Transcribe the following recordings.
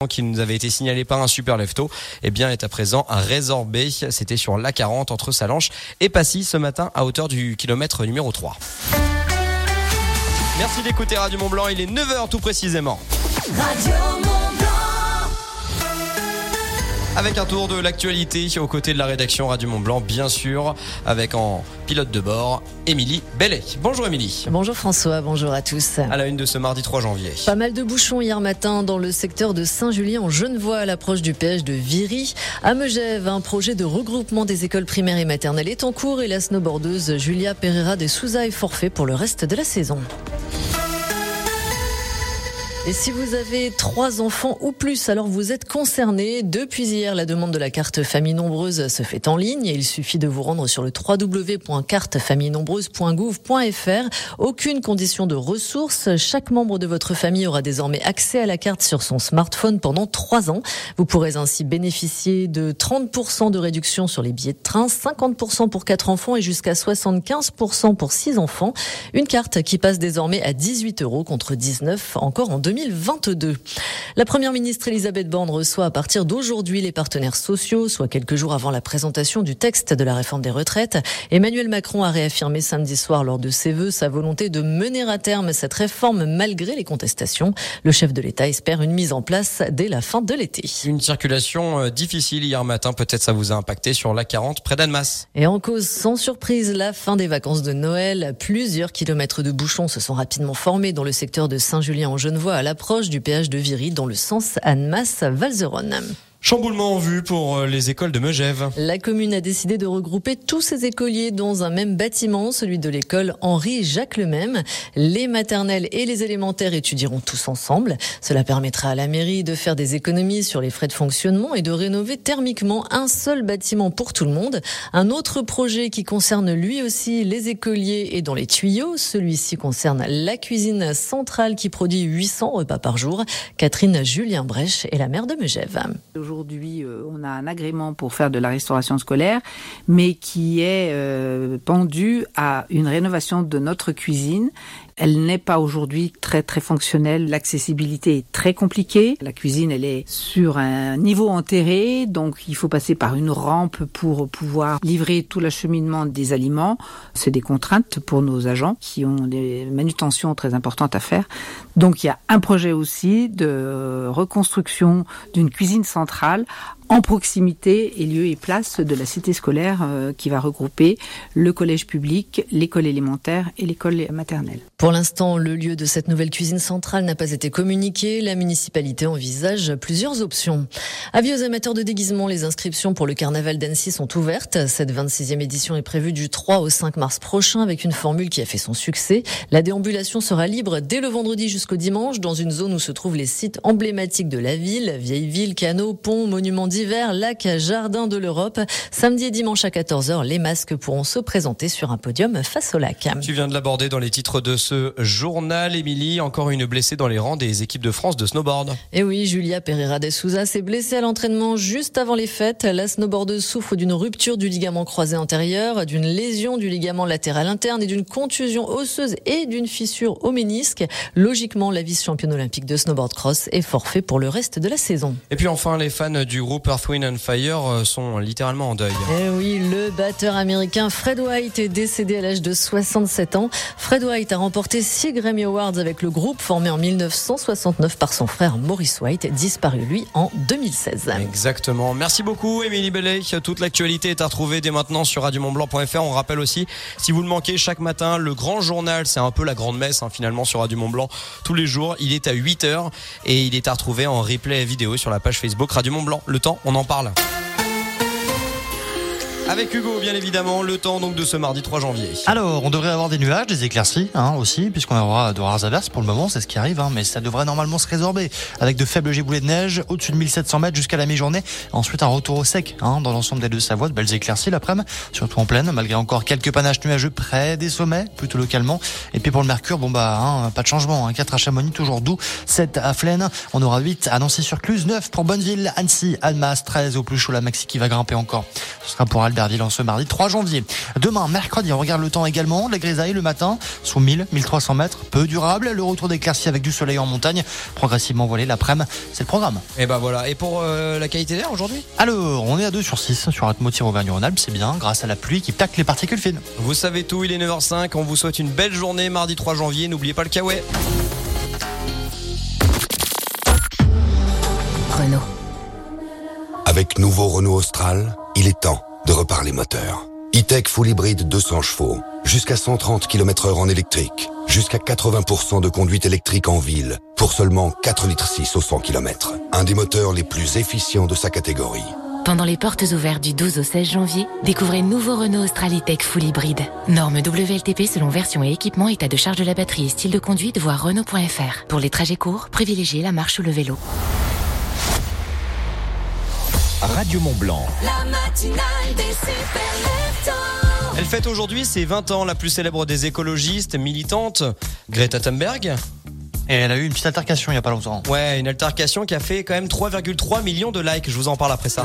qui nous avait été signalé par un super lefto, est à présent résorbé. C'était sur l'A40 entre Salanches et Passy ce matin à hauteur du kilomètre numéro 3. Merci d'écouter Radio Mont-Blanc, il est 9h tout précisément. Radio Mont-Blanc. Avec un tour de l'actualité aux côtés de la rédaction Radio Mont-Blanc, bien sûr, avec en pilote de bord, Émilie Bellet. Bonjour Émilie. Bonjour François, bonjour à tous. À la une de ce mardi 3 janvier. Pas mal de bouchons hier matin dans le secteur de Saint-Julien en Genevois à l'approche du péage de Viry. À Megève, un projet de regroupement des écoles primaires et maternelles est en cours et la snowboardeuse Julia Pereira de Souza est forfait pour le reste de la saison. Et si vous avez 3 enfants ou plus, alors vous êtes concernés. Depuis hier, la demande de la carte famille nombreuse se fait en ligne et il suffit de vous rendre sur le www.cartefamillenembreuse.gouv.fr. Aucune condition de ressources. Chaque membre de votre famille aura désormais accès à la carte sur son smartphone pendant 3 ans. Vous pourrez ainsi bénéficier de 30% de réduction sur les billets de train, 50% pour 4 enfants et jusqu'à 75% pour 6 enfants. Une carte qui passe désormais à 18 € contre 19 encore en 2022. La première ministre Elisabeth Borne reçoit à partir d'aujourd'hui les partenaires sociaux, soit quelques jours avant la présentation du texte de la réforme des retraites. Emmanuel Macron a réaffirmé samedi soir lors de ses vœux sa volonté de mener à terme cette réforme malgré les contestations. Le chef de l'État espère une mise en place dès la fin de l'été. Une circulation difficile hier matin, peut-être ça vous a impacté sur l'A40 près d'Annemasse. Et en cause, sans surprise, la fin des vacances de Noël. Plusieurs kilomètres de bouchons se sont rapidement formés dans le secteur de Saint-Julien en Genevois à l'approche du péage de Viry dans le sens Annemasse-Valzeronne. Chamboulement en vue pour les écoles de Megève. La commune a décidé de regrouper tous ses écoliers dans un même bâtiment, celui de l'école Henri-Jacques Lemesme. Les maternelles et les élémentaires étudieront tous ensemble. Cela permettra à la mairie de faire des économies sur les frais de fonctionnement et de rénover thermiquement un seul bâtiment pour tout le monde. Un autre projet qui concerne lui aussi les écoliers est dans les tuyaux. Celui-ci concerne la cuisine centrale qui produit 800 repas par jour. Catherine Julien-Brèche est la maire de Megève. Aujourd'hui, on a un agrément pour faire de la restauration scolaire, mais qui est pendu à une rénovation de notre cuisine. Elle n'est pas aujourd'hui très très fonctionnelle. L'accessibilité est très compliquée. La cuisine, elle est sur un niveau enterré, donc il faut passer par une rampe pour pouvoir livrer tout l'acheminement des aliments. C'est des contraintes pour nos agents qui ont des manutentions très importantes à faire. Donc il y a un projet aussi de reconstruction d'une cuisine centrale en proximité et lieu et place de la cité scolaire qui va regrouper le collège public, l'école élémentaire et l'école maternelle. Pour l'instant, le lieu de cette nouvelle cuisine centrale n'a pas été communiqué. La municipalité envisage plusieurs options. Avis aux amateurs de déguisement, les inscriptions pour le carnaval d'Annecy sont ouvertes. Cette 26e édition est prévue du 3 au 5 mars prochain avec une formule qui a fait son succès. La déambulation sera libre dès le vendredi jusqu'au dimanche dans une zone où se trouvent les sites emblématiques de la ville, vieilles villes, canaux, ponts, monuments divers, lacs, jardins de l'Europe. Samedi et dimanche à 14h, les masques pourront se présenter sur un podium face au lac. Tu viens de l'aborder dans les titres de ce journal, Émilie. Encore une blessée dans les rangs des équipes de France de snowboard. Et oui, Julia Pereira de Souza s'est blessée à l'entraînement juste avant les fêtes. La snowboardeuse souffre d'une rupture du ligament croisé antérieur, d'une lésion du ligament latéral interne et d'une contusion osseuse et d'une fissure au ménisque. Logiquement, la vice-championne olympique de snowboard cross est forfait pour le reste de la saison. Et puis enfin, les fans du groupe Earth, Wind & Fire sont littéralement en deuil. Et oui, le batteur américain Fred White est décédé à l'âge de 67 ans. Fred White a remporté 6 Grammy Awards avec le groupe formé en 1969 par son frère Maurice White, disparu lui en 2016. Exactement. Merci beaucoup Émilie Bellet. Toute l'actualité est à retrouver dès maintenant sur radiomontblanc.fr. On rappelle aussi, si vous le manquez chaque matin, le grand journal, c'est un peu la grande messe finalement sur Radio Mont-Blanc tous les jours. Il est à 8h et il est à retrouver en replay vidéo sur la page Facebook Radio Mont-Blanc. Le temps, on en parle. Avec Hugo, bien évidemment, le temps donc de ce mardi 3 janvier. Alors, on devrait avoir des nuages, des éclaircies aussi, puisqu'on aura de rares averses pour le moment, c'est ce qui arrive, mais ça devrait normalement se résorber avec de faibles giboulées de neige au-dessus de 1700 mètres jusqu'à la mi-journée. Ensuite, un retour au sec dans l'ensemble des Deux-Savoie, de belles éclaircies l'après-midi, surtout en plaine, malgré encore quelques panaches nuageux près des sommets, plutôt localement. Et puis pour le mercure, pas de changement, 4 à Chamonix, toujours doux, 7 à Flaine, on aura 8 à Nancy-sur-Cluse, 9 pour Bonneville, Annecy, Annemasse, 13 au plus chaud la maxi qui va grimper encore. Ce sera pour Albert d'Albertville en ce mardi 3 janvier. Demain, mercredi, on regarde le temps également. La grisaille le matin, sous 1000-1300 mètres, peu durable. Le retour d'éclaircies avec du soleil en montagne, progressivement voilé l'après-midi. C'est le programme. Et ben voilà. Et pour la qualité d'air aujourd'hui ? Alors, on est à 2/6 sur Atmosphere Auvergne-Rhône-Alpes, c'est bien, grâce à la pluie qui tacle les particules fines. Vous savez tout, il est 9h05. On vous souhaite une belle journée mardi 3 janvier. N'oubliez pas le Kawaii. Renault. Avec nouveau Renault Austral, il est temps de reparler moteur. E-Tech Full Hybrid 200 chevaux, jusqu'à 130 km/h en électrique, jusqu'à 80% de conduite électrique en ville, pour seulement 4,6 litres au 100 km. Un des moteurs les plus efficients de sa catégorie. Pendant les portes ouvertes du 12 au 16 janvier, découvrez nouveau Renault Austral E-Tech Full Hybrid. Norme WLTP selon version et équipement, état de charge de la batterie et style de conduite, voir Renault.fr. Pour les trajets courts, privilégiez la marche ou le vélo. Radio Mont-Blanc. La matinale des super leftos. Elle fête aujourd'hui ses 20 ans, la plus célèbre des écologistes, militante, Greta Thunberg. Et elle a eu une petite altercation il n'y a pas longtemps. Ouais, une altercation qui a fait quand même 3,3 millions de likes. Je vous en parle après ça.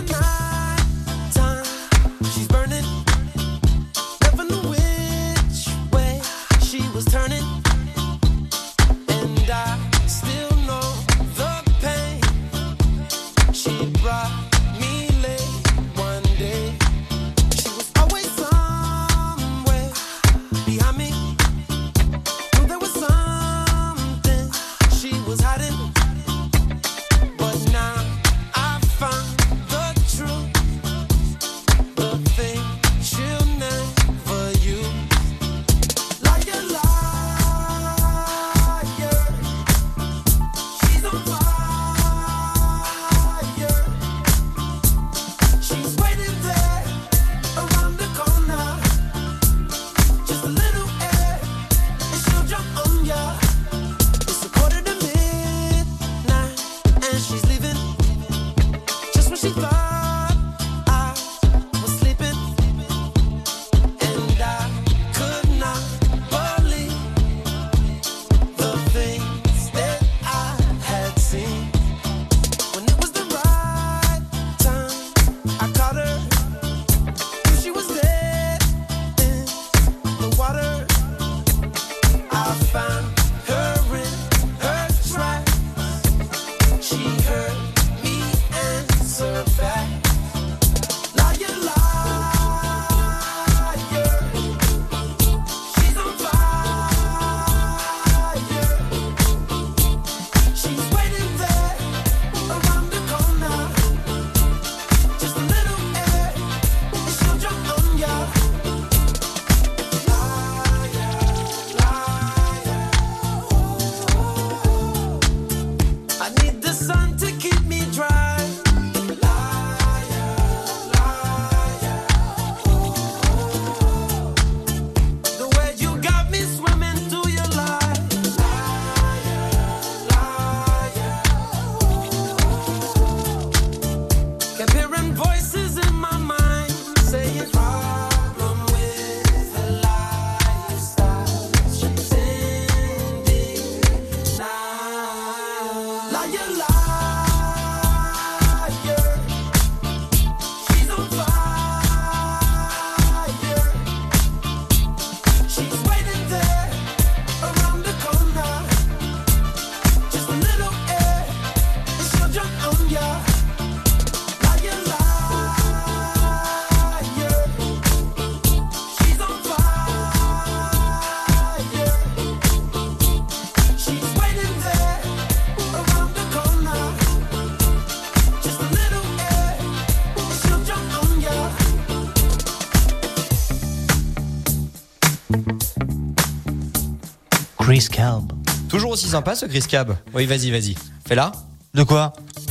Chris Cab. Toujours aussi sympa ce Chris Cab. Oui, vas-y. Fais-la. De quoi?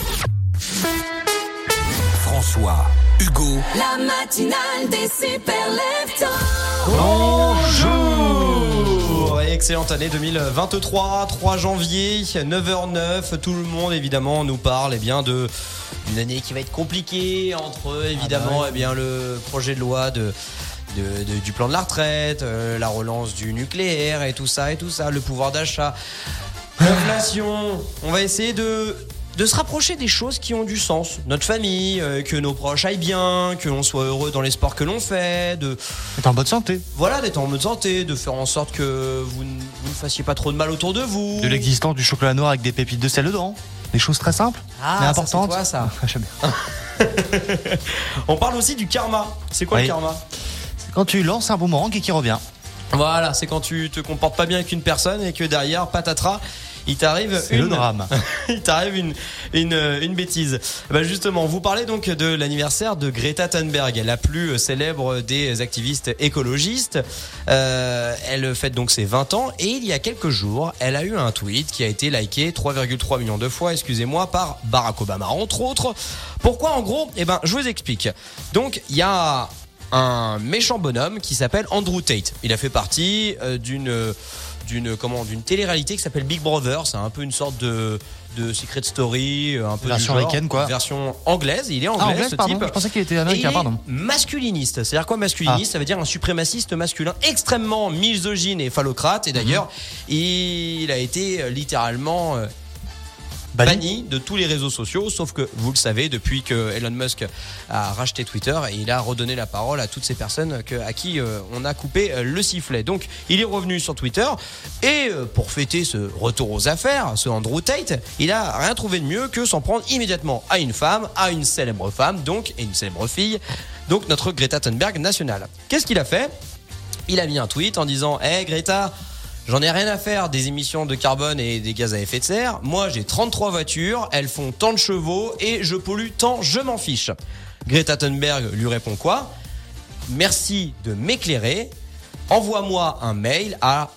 François, Hugo. La matinale des super leftos. Bonjour et excellente année 2023, 3 janvier, 9h09. Tout le monde évidemment nous parle d'une année qui va être compliquée entre évidemment le projet de loi du plan de la retraite, la relance du nucléaire et tout ça, le pouvoir d'achat, l'inflation. On va essayer de de se rapprocher des choses qui ont du sens. Notre famille, que nos proches aillent bien, que l'on soit heureux dans les sports que l'on fait, D'être en bonne santé. Voilà, d'être en bonne santé, de faire en sorte que vous ne fassiez pas trop de mal autour de vous. De l'existence du chocolat noir avec des pépites de sel dedans. Des choses très simples, mais importantes. Ça, c'est toi, ça. J'aime bien. On parle aussi du karma. C'est quoi le karma? C'est quand tu lances un boomerang et qu'il revient. Voilà, c'est quand tu te comportes pas bien avec une personne et que derrière, patatras, il t'arrive le drame. Il t'arrive une bêtise. Bah justement, vous parlez donc de l'anniversaire de Greta Thunberg, la plus célèbre des activistes écologistes. Elle fête donc ses 20 ans et il y a quelques jours, elle a eu un tweet qui a été liké 3,3 millions de fois, par Barack Obama entre autres. Pourquoi en gros? Je vous explique. Donc, il y a un méchant bonhomme qui s'appelle Andrew Tate. Il a fait partie d'une télé-réalité qui s'appelle Big Brother. C'est un peu une sorte de Secret Story, un peu version américaine, quoi. Version anglaise. Il est anglais, ce pardon. type. Je pensais qu'il était américain, pardon. Masculiniste. C'est-à-dire quoi, masculiniste? Ça veut dire un suprémaciste masculin extrêmement misogyne et phallocrate. Et d'ailleurs, il a été littéralement banni de tous les réseaux sociaux, sauf que vous le savez, depuis que Elon Musk a racheté Twitter, il a redonné la parole à toutes ces personnes à qui on a coupé le sifflet. Donc il est revenu sur Twitter et pour fêter ce retour aux affaires, ce Andrew Tate, il a rien trouvé de mieux que s'en prendre immédiatement à une femme, à une célèbre femme, donc, et une célèbre fille, donc notre Greta Thunberg nationale. Qu'est-ce qu'il a fait? Il a mis un tweet en disant: Hey Greta, j'en ai rien à faire des émissions de carbone et des gaz à effet de serre. Moi, j'ai 33 voitures, elles font tant de chevaux et je pollue tant, je m'en fiche. Greta Thunberg lui répond quoi? Merci de m'éclairer. Envoie-moi un mail à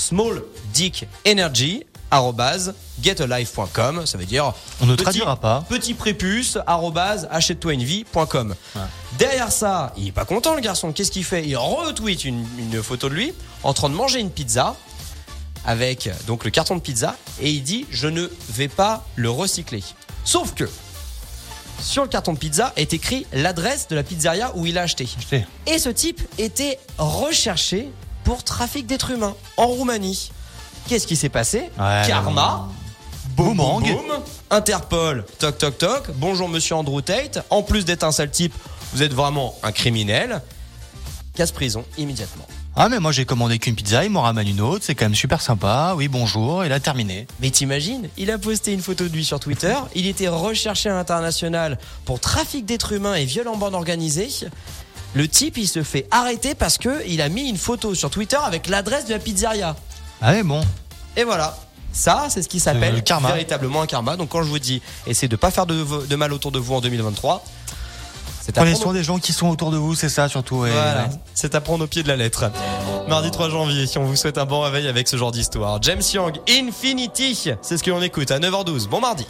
smalldickenergy@getalife.com. Ça veut dire on ne traduira pas. Petit prépuce @achète-toi-une-vie.com. Ouais. Derrière ça, il est pas content le garçon. Qu'est-ce qu'il fait? Il retweet une photo de lui en train de manger une pizza avec donc le carton de pizza et il dit: je ne vais pas le recycler. Sauf que sur le carton de pizza est écrit l'adresse de la pizzeria où il a acheté. Et ce type était recherché pour trafic d'êtres humains en Roumanie. Qu'est-ce qui s'est passé? Karma. Boum, boum, boum. Interpol. Toc, toc, toc. Bonjour monsieur Andrew Tate. En plus d'être un sale type, vous êtes vraiment un criminel. Casse-prison immédiatement. Ah mais moi j'ai commandé qu'une pizza, il m'en ramène une autre, c'est quand même super sympa, oui bonjour, et là terminé. Mais t'imagines, il a posté une photo de lui sur Twitter, il était recherché à l'international pour trafic d'êtres humains et viol en bande organisée. Le type il se fait arrêter parce que il a mis une photo sur Twitter avec l'adresse de la pizzeria. Ah ouais bon. Et voilà. Ça, c'est ce qui s'appelle véritablement un karma. Donc quand je vous dis, essayez de pas faire de mal autour de vous en 2023. Prenez soin des gens qui sont autour de vous, c'est ça surtout. Voilà, c'est à prendre au pied de la lettre. Mardi 3 janvier, on vous souhaite un bon réveil avec ce genre d'histoire. James Young, Infinity, c'est ce que l'on écoute à 9h12. Bon mardi.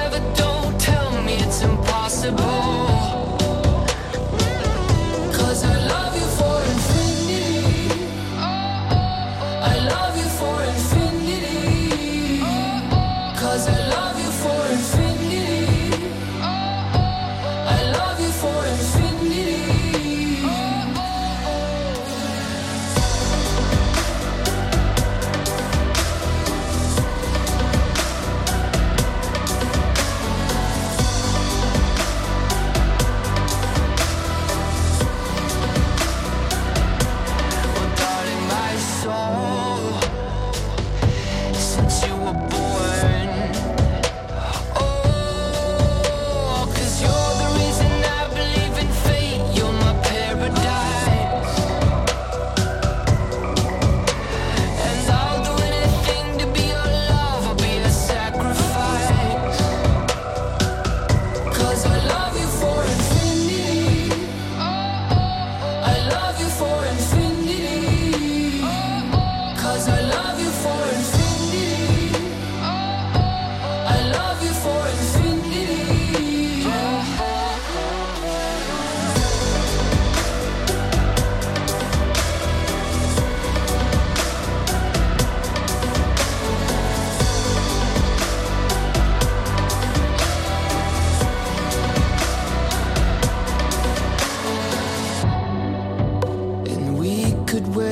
Cause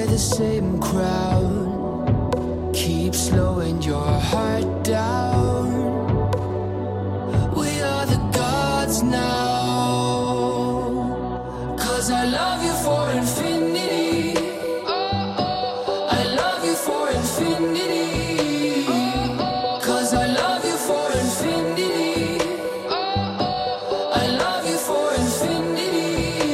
why the same crowd keeps slowing your heart down. We are the gods now, 'cause I love you for infinity. I love you for infinity. 'Cause I love you for infinity. I love you for infinity.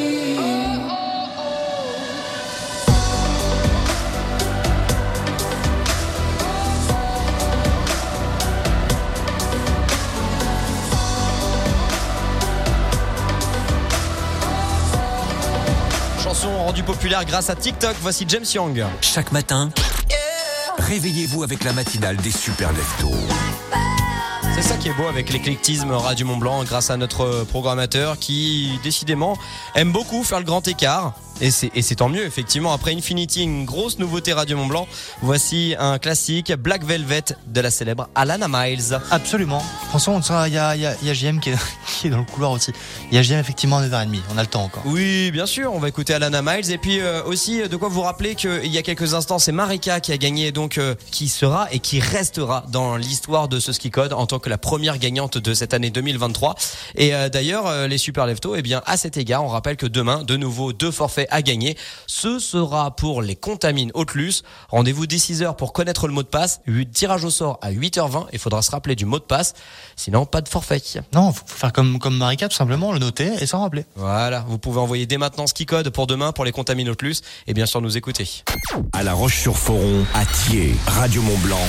Chanson rendue populaire grâce à TikTok, voici James Young. Chaque matin, réveillez-vous avec la matinale des super leftos. C'est ça qui est beau avec l'éclectisme Radio Mont-Blanc grâce à notre programmateur qui décidément aime beaucoup faire le grand écart. Et c'est tant mieux, effectivement. Après Infinity, une grosse nouveauté Radio Mont-Blanc. Voici un classique, Black Velvet de la célèbre Alana Miles. Absolument. François, il y a JM qui est dans le couloir aussi. Il y a JM effectivement à 9h30. On a le temps encore. Oui, bien sûr. On va écouter Alana Miles. Et puis aussi, de quoi vous rappeler qu'il y a quelques instants, c'est Marika qui a gagné, donc qui sera et qui restera dans l'histoire de ce ski code en tant que la première gagnante de cette année 2023. Et d'ailleurs, les super leftos, eh bien, à cet égard, on rappelle que demain, de nouveau, 2 forfaits à gagner. Ce sera pour les Contamines Haute-Luce. Rendez-vous dès 6h pour connaître le mot de passe. Tirage au sort à 8h20. Il faudra se rappeler du mot de passe. Sinon, pas de forfait. Non, faut faire comme Marika, tout simplement, le noter et s'en rappeler. Voilà. Vous pouvez envoyer dès maintenant ski code pour demain pour les Contamines Haute-Luce et bien sûr nous écouter. À La Roche-sur-Foron, à Thiers, Radio Mont-Blanc.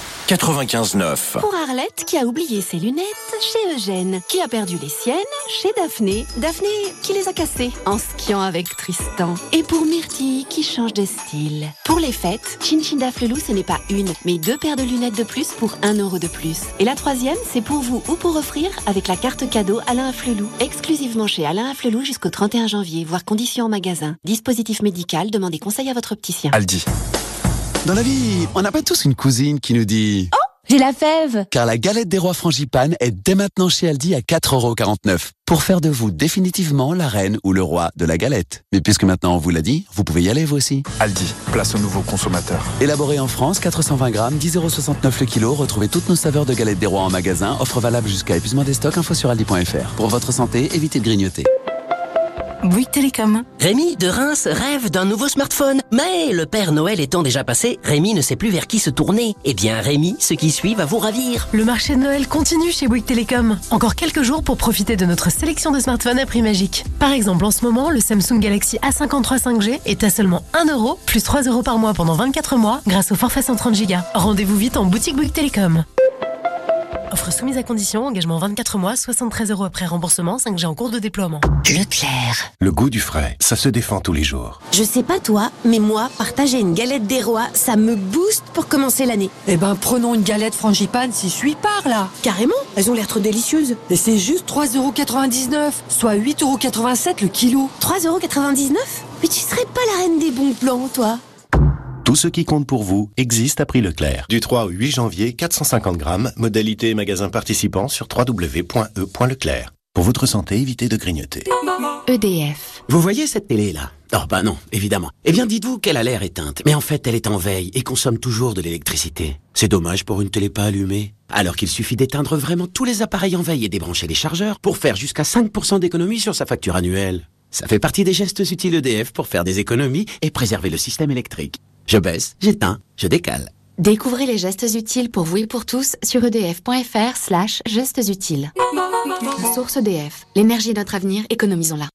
95.9. Pour Arlette qui a oublié ses lunettes chez Eugène, qui a perdu les siennes chez Daphné, Daphné qui les a cassées en skiant avec Tristan. Et pour Myrtille qui change de style. Pour les fêtes, Chin Chin Daflelou, ce n'est pas une, mais 2 paires de lunettes de plus pour 1 euro de plus. Et la 3e, c'est pour vous ou pour offrir avec la carte cadeau Alain Afflelou. Exclusivement chez Alain Afflelou jusqu'au 31 janvier, voire conditions en magasin. Dispositif médical, demandez conseil à votre opticien. Aldi. Dans la vie, on n'a pas tous une cousine qui nous dit « Oh, j'ai la fève !» Car la galette des rois frangipane est dès maintenant chez Aldi à 4,49 € pour faire de vous définitivement la reine ou le roi de la galette. Mais puisque maintenant on vous l'a dit, vous pouvez y aller vous aussi. Aldi, place aux nouveaux consommateurs. Élaboré en France, 420 grammes, 10,69 € le kilo. Retrouvez toutes nos saveurs de galettes des rois en magasin. Offre valable jusqu'à épuisement des stocks. Info sur aldi.fr. Pour votre santé, évitez de grignoter. Bouygues Télécom. Rémi de Reims rêve d'un nouveau smartphone. Mais le Père Noël étant déjà passé, Rémi ne sait plus vers qui se tourner. Eh bien Rémi, ce qui suit va vous ravir. Le marché de Noël continue chez Bouygues Télécom. Encore quelques jours pour profiter de notre sélection de smartphones à prix magique. Par exemple, en ce moment, le Samsung Galaxy A53 5G est à seulement 1 € plus 3 € par mois pendant 24 mois grâce au forfait 130 Go. Rendez-vous vite en boutique Bouygues Télécom. Offre soumise à condition, engagement 24 mois, 73 € après remboursement, 5G en cours de déploiement. Leclerc. Le goût du frais, ça se défend tous les jours. Je sais pas toi, mais moi, partager une galette des rois, ça me booste pour commencer l'année. Eh ben, prenons une galette frangipane si je suis par là. Carrément, elles ont l'air trop délicieuses. Et c'est juste 3,99 €, soit 8,87 € le kilo. 3,99 €? Mais tu serais pas la reine des bons plans, toi? Tout ce qui compte pour vous existe à prix Leclerc. Du 3 au 8 janvier, 450 grammes, modalité magasin participant sur www.e.leclerc. Pour votre santé, évitez de grignoter. EDF. Vous voyez cette télé-là? Oh bah non, évidemment. Eh bien dites-vous qu'elle a l'air éteinte, mais en fait elle est en veille et consomme toujours de l'électricité. C'est dommage pour une télé pas allumée. Alors qu'il suffit d'éteindre vraiment tous les appareils en veille et débrancher les chargeurs pour faire jusqu'à 5% d'économie sur sa facture annuelle. Ça fait partie des gestes utiles EDF pour faire des économies et préserver le système électrique. Je baisse, j'éteins, je décale. Découvrez les gestes utiles pour vous et pour tous sur edf.fr/gestes utiles. Source EDF. L'énergie est notre avenir, économisons-la.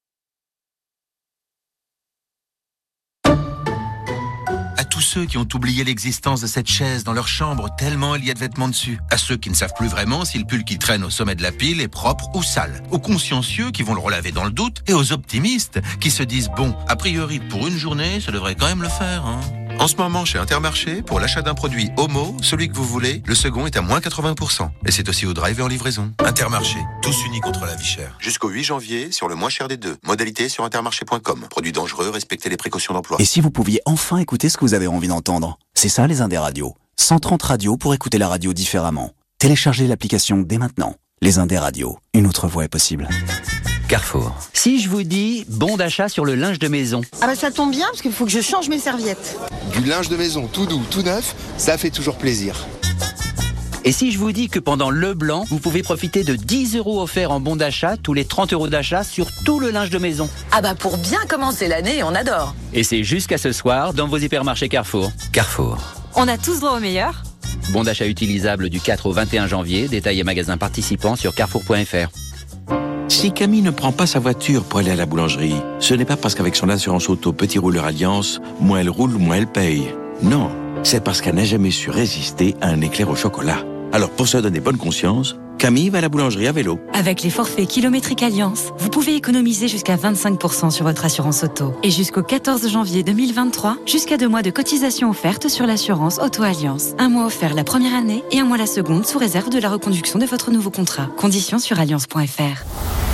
À tous ceux qui ont oublié l'existence de cette chaise dans leur chambre tellement il y a de vêtements dessus. À ceux qui ne savent plus vraiment si le pull qui traîne au sommet de la pile est propre ou sale. Aux consciencieux qui vont le relaver dans le doute et aux optimistes qui se disent bon, a priori pour une journée, ça devrait quand même le faire, hein. En ce moment, chez Intermarché, pour l'achat d'un produit Homo, celui que vous voulez, le second est à moins 80%. Et c'est aussi au drive et en livraison. Intermarché, tous unis contre la vie chère. Jusqu'au 8 janvier, sur le moins cher des deux. Modalité sur intermarché.com. Produit dangereux, respectez les précautions d'emploi. Et si vous pouviez enfin écouter ce que vous avez envie d'entendre? C'est ça les Indés Radios. 130 radios pour écouter la radio différemment. Téléchargez l'application dès maintenant. Les Indés Radios, une autre voix est possible. Carrefour. Si je vous dis bon d'achat sur le linge de maison. Ah bah ça tombe bien parce qu'il faut que je change mes serviettes. Du linge de maison tout doux, tout neuf, ça fait toujours plaisir. Et si je vous dis que pendant Leblanc, vous pouvez profiter de 10 € offerts en bon d'achat tous les 30 € d'achat sur tout le linge de maison. Ah bah pour bien commencer l'année, on adore. Et c'est jusqu'à ce soir dans vos hypermarchés Carrefour. Carrefour. On a tous droit au meilleur. Bon d'achat utilisable du 4 au 21 janvier, détails et magasins participants sur carrefour.fr. Si Camille ne prend pas sa voiture pour aller à la boulangerie, ce n'est pas parce qu'avec son assurance auto Petit Rouleur Alliance, moins elle roule, moins elle paye. Non, c'est parce qu'elle n'a jamais su résister à un éclair au chocolat. Alors pour se donner bonne conscience, Camille va à la boulangerie à vélo. Avec les forfaits kilométriques Alliance, vous pouvez économiser jusqu'à 25% sur votre assurance auto. Et jusqu'au 14 janvier 2023, jusqu'à 2 mois de cotisation offerte sur l'assurance Auto Alliance. 1 mois offert la première année et 1 mois la seconde sous réserve de la reconduction de votre nouveau contrat. Conditions sur alliance.fr.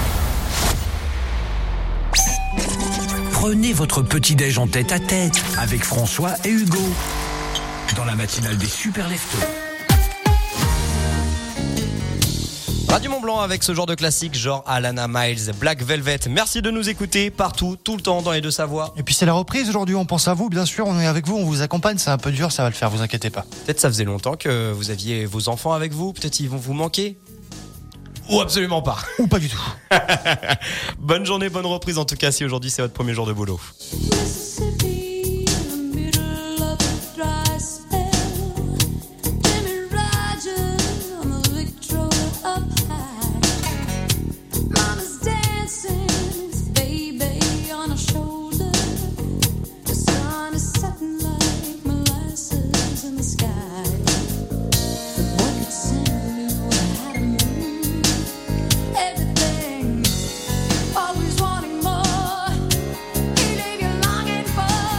Prenez votre petit-déj en tête-à-tête avec François et Hugo. Dans la matinale des Super Leftos. Radio Mont-Blanc avec ce genre de classique, genre Alana Miles, Black Velvet. Merci de nous écouter partout, tout le temps dans les Deux-Savoies. Et puis c'est la reprise aujourd'hui, on pense à vous, bien sûr, on est avec vous, on vous accompagne, c'est un peu dur, ça va le faire, vous inquiétez pas. Peut-être ça faisait longtemps que vous aviez vos enfants avec vous, peut-être ils vont vous manquer. Ou absolument pas. Ou pas du tout. Bonne journée, bonne reprise en tout cas si aujourd'hui c'est votre premier jour de boulot. Always wanting more. He leave you longing for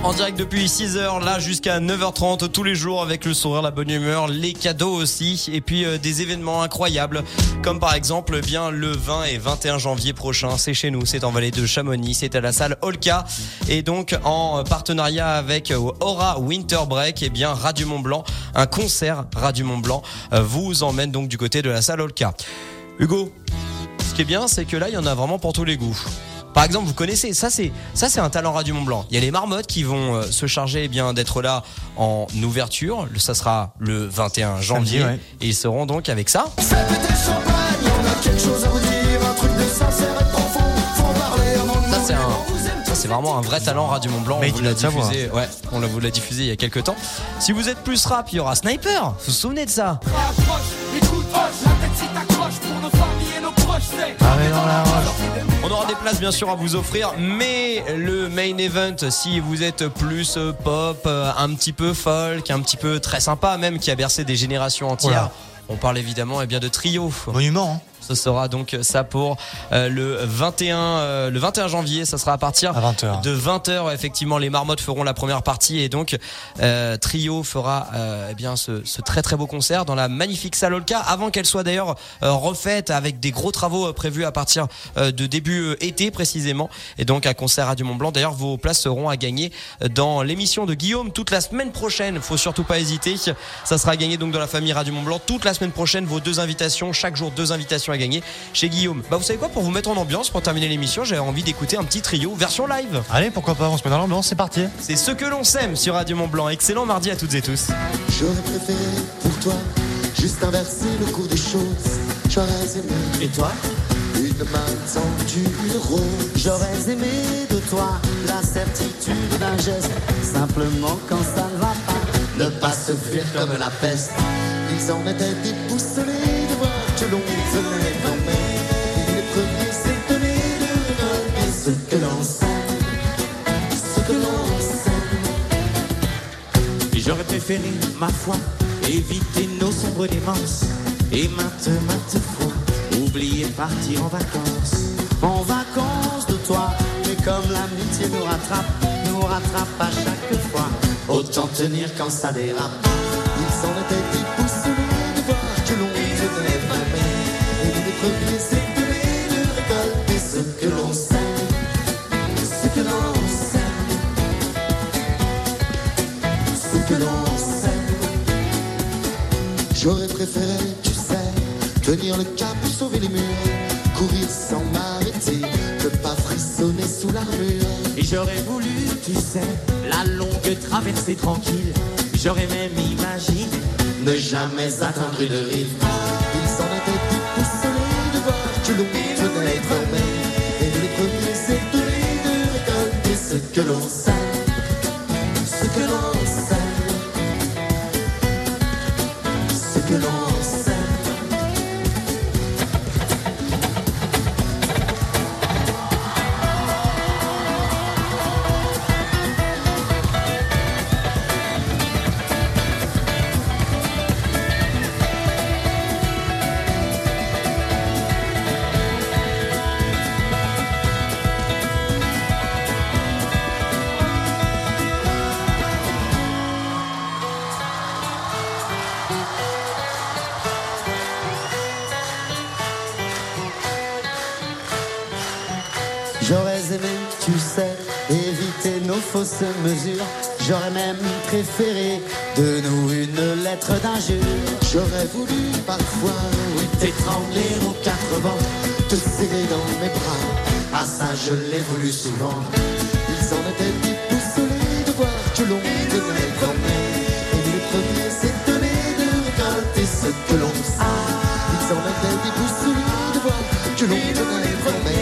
En direct depuis 6h, là jusqu'à 9h30 tous les jours avec le sourire, la bonne humeur, les cadeaux aussi et puis des événements incroyables comme par exemple bien le 20 et 21 janvier prochain, c'est chez nous, c'est en Vallée de Chamonix, c'est à la salle Olka et donc en partenariat avec Aura Winter Break et bien Radio Mont-Blanc, un concert Radio Mont-Blanc vous emmène donc du côté de la salle Olka. Hugo, ce qui est bien c'est que là il y en a vraiment pour tous les goûts. Par exemple, vous connaissez, ça c'est un talent Radio Mont-Blanc. Il y a les marmottes qui vont se charger d'être là en ouverture. Ça sera le 21 janvier. Samedi, ouais. Et ils seront donc avec ça. Faites des champagnes, on a quelque chose à vous dire, un truc de sincère et profond, faut parler avant de Ça c'est vraiment un vrai talent Radio Mont-Blanc. On vous l'a diffusé, on vous l'a diffusé il y a quelques temps. Si vous êtes plus rap, il y aura Sniper. Vous vous souvenez de ça? On aura des places bien sûr à vous offrir, mais le main event, si vous êtes plus pop, un petit peu folk, un petit peu très sympa même, qui a bercé des générations entières, voilà. On parle évidemment de Trio. Monument, hein. Ce sera donc ça pour le 21 janvier. Ça sera à partir de 20h. Effectivement, les marmottes feront la première partie et donc Trio fera ce très très beau concert dans la magnifique salle Olka avant qu'elle soit d'ailleurs refaite avec des gros travaux prévus à partir de début été précisément. Et donc un concert Radio Mont-Blanc. D'ailleurs, vos places seront à gagner dans l'émission de Guillaume toute la semaine prochaine. Faut surtout pas hésiter. Ça sera gagné donc dans la famille Radio Mont-Blanc toute la semaine prochaine. Vos 2 invitations, chaque jour 2 invitations à gagner chez Guillaume. Vous savez quoi, pour vous mettre en ambiance, pour terminer l'émission, j'avais envie d'écouter un petit Trio version live. Allez, pourquoi pas, on se met dans l'ambiance, c'est parti. C'est Ce que l'on s'aime sur Radio Mont-Blanc. Excellent mardi à toutes et tous. J'aurais préféré pour toi juste inverser le cours des choses. J'aurais aimé. Et toi? Une main tendue, le rôle. J'aurais aimé de toi la certitude d'un geste. Simplement quand ça ne va pas, ne pas se fuir comme la peste. Ils en étaient déboussolés de voir que l'on venait dormir. Et les premiers s'étonnaient de récolter ce que l'on sait, ce que l'on sait. J'aurais préféré, ma foi, éviter nos sombres démences. Et maintes fois, oublier partir en vacances. En vacances de toi, mais comme l'amitié nous rattrape à chaque fois. Autant tenir quand ça dérape. Ils en étaient déboussolés de voir que l'on venait dormir. Et les premiers s'étonnaient de récolter ce que l'on sait, ce que l'on sait, ce que l'on sait. J'aurais préféré, tu sais, tenir le cap pour sauver les murs, courir sans m'arrêter, ne pas frissonner sous l'armure. Et j'aurais voulu, tu sais, la longue traversée tranquille. J'aurais même imaginé ne jamais atteindre une rive. Ils en étaient déboussolés de voir que l'on venait dormir. Et les premiers s'étonnaient de récolter ce que l'on sait, ce que l'on sait, ce que l'on sait. J'aurais aimé, tu sais, éviter nos fausses mesures. J'aurais même préféré de nous une lettre d'injure. J'aurais voulu parfois, oui, t'étrangler aux 4 vents, te serrer dans mes bras. Ah ça je l'ai voulu souvent. Ils en étaient déboussolés de voir que l'on venait dormir. Et les premiers s'étonnaient de récolter ce que l'on sait. Ils en étaient déboussolés de voir que l'on venait dormir.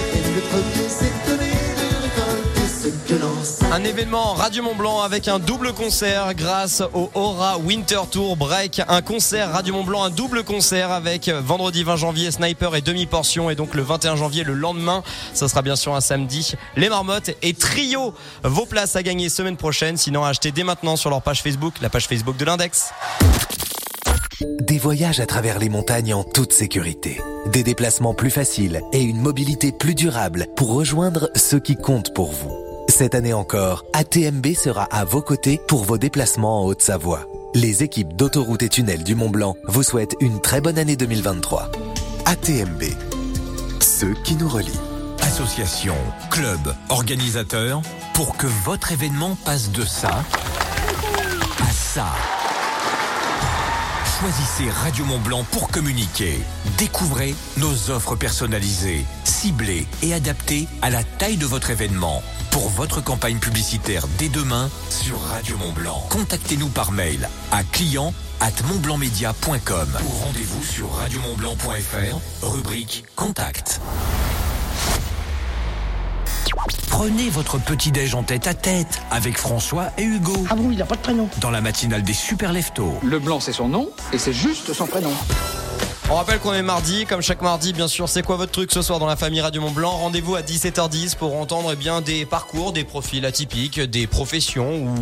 Un événement Radio Mont-Blanc avec un double concert grâce au Aura Winter Tour Break. Un concert Radio Mont-Blanc, un double concert avec vendredi 20 janvier Sniper et demi-portion. Et donc le 21 janvier, le lendemain, ça sera bien sûr un samedi. Les marmottes et Trio. Vos places à gagner semaine prochaine. Sinon, achetez dès maintenant sur leur page Facebook, la page Facebook de l'Index. Des voyages à travers les montagnes en toute sécurité. Des déplacements plus faciles et une mobilité plus durable pour rejoindre ceux qui comptent pour vous. Cette année encore, ATMB sera à vos côtés pour vos déplacements en Haute-Savoie. Les équipes d'Autoroute et Tunnel du Mont-Blanc vous souhaitent une très bonne année 2023. ATMB, ceux qui nous relient. Association, club, organisateur, pour que votre événement passe de ça à ça. Choisissez Radio Mont-Blanc pour communiquer. Découvrez nos offres personnalisées, ciblées et adaptées à la taille de votre événement. Pour votre campagne publicitaire dès demain sur Radio Mont-Blanc. Contactez-nous par mail à client@montblancmedia.com ou rendez-vous sur radiomontblanc.fr, rubrique Contact. Prenez votre petit-déj en tête-à-tête avec François et Hugo. Ah bon, il n'a pas de prénom. Dans la matinale des Super Leftos. Le blanc, c'est son nom et c'est juste son prénom. On rappelle qu'on est mardi, comme chaque mardi, bien sûr. C'est quoi votre truc ce soir dans la famille Radio Mont-Blanc? Rendez-vous à 17h10 pour entendre des parcours, des profils atypiques, des professions ou